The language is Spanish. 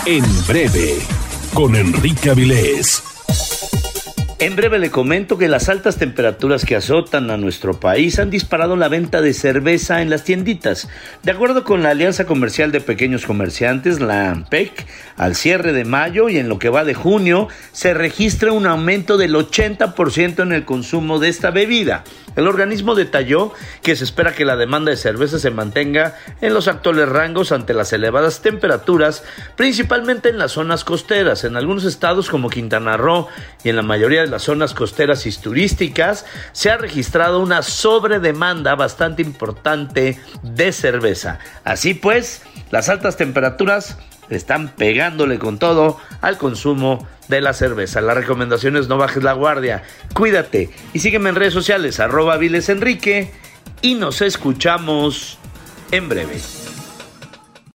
En breve, con Enrique Avilés. En breve le comento que las altas temperaturas que azotan a nuestro país han disparado la venta de cerveza en las tienditas. De acuerdo con la Alianza Comercial de Pequeños Comerciantes, la AMPEC, al cierre de mayo y en lo que va de junio, se registra un aumento del 80% en el consumo de esta bebida. El organismo detalló que se espera que la demanda de cerveza se mantenga en los actuales rangos ante las elevadas temperaturas, principalmente en las zonas costeras. En algunos estados como Quintana Roo y en la mayoría de las zonas costeras y turísticas se ha registrado una sobredemanda bastante importante de cerveza. Así pues, las altas temperaturas están pegándole con todo al consumo de la cerveza. La recomendación es no bajes la guardia, cuídate y sígueme en redes sociales @Avilesenrique y nos escuchamos en breve.